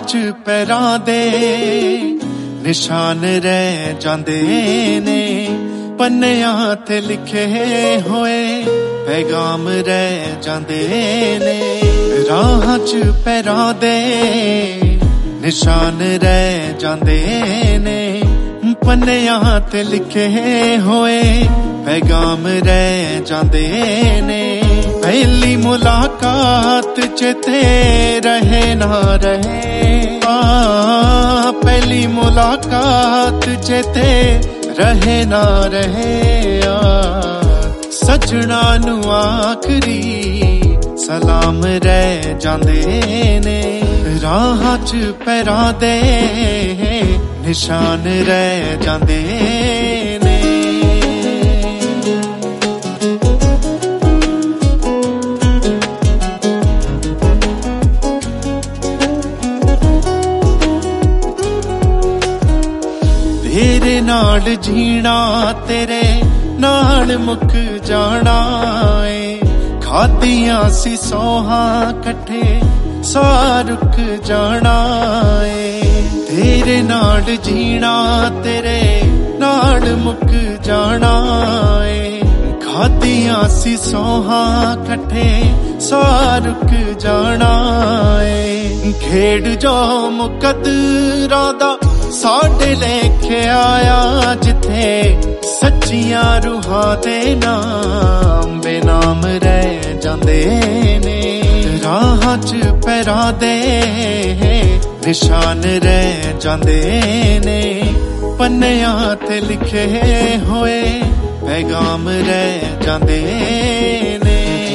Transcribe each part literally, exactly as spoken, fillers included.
च पैरां दे निशान रह जांदे ने, पन्नियां ते लिखे होए पैगाम रह जांदे ने। राह च पैरां दे निशान रह जांदे ने, पन्नियां ते लिखे होए पैगाम रह जांदे ने। पहली मुलाकात चेते रहे ना रहे, आ पहली मुलाकात चेते रहे ना रहे, आ सजना नू आखरी सलाम रह जांदे ने। राह च पैरां दे निशान रह जांदे ने। तेरे नाल जीना तेरे नाल मुक जाना ए, खादियां सी सौहां कट्ठे सार रुक जाना ए। तेरे नाल जीना तेरे नाल मुक जाना ए, खादियां सी सौहां कट्ठे सार रुक जाना ए। खेड़ जो मुकद्दरां दा साडे लेखे आया, जिथे सच्चियां रूहां दे नाम बेनाम रह जांदे ने। राह च पैरां दे निशान रह जांदे ने, पन्नियां ते लिखे होए पैगाम रह जांदे ने।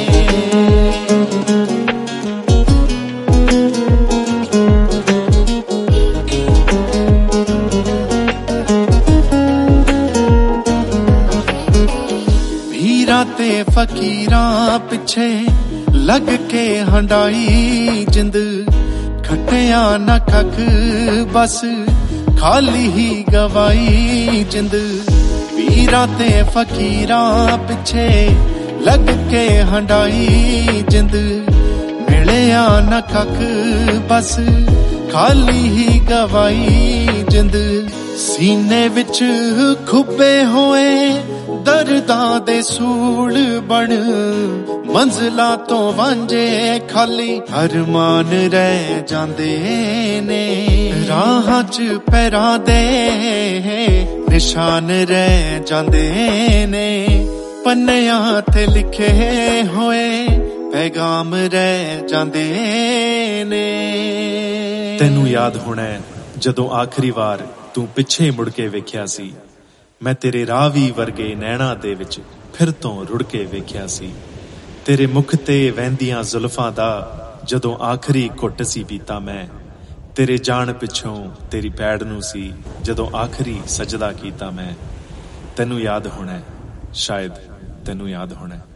ते फकीरां पिछे लग के हंडाई जिंद, खटिया न कख बस खाली ही गवाई जिंद। पीरां ते फकीरां पिछे लग के हंडाई जिंद, मिलिया न कख बस खाली ही गवाई जिंद। सीने विच खुबे होए दर्दां दे सूल बन, मंजिलां तो वांझे खाली अरमान रह जांदे ने। राह च पैरां दे निशान रह जांदे ने, पन्नियां ते लिखे होए पैगाम रह जांदे ने। तैनू याद होना जदों आखिरी वार तू पिछे मुड़ के वेख्या सी, मैं तेरे रावी वर्गे नैणा दे विच फिर तो रुड़ के वेख्या सी। तेरे मुख ते वहंदियां जुल्फां दा जदों आखिरी घुट सी पीता मैं, तेरे जान पिछों तेरी पैड़ नू सी जदों आखिरी सजदा कीता मैं। तैनू याद होना शायद तैनू याद होना।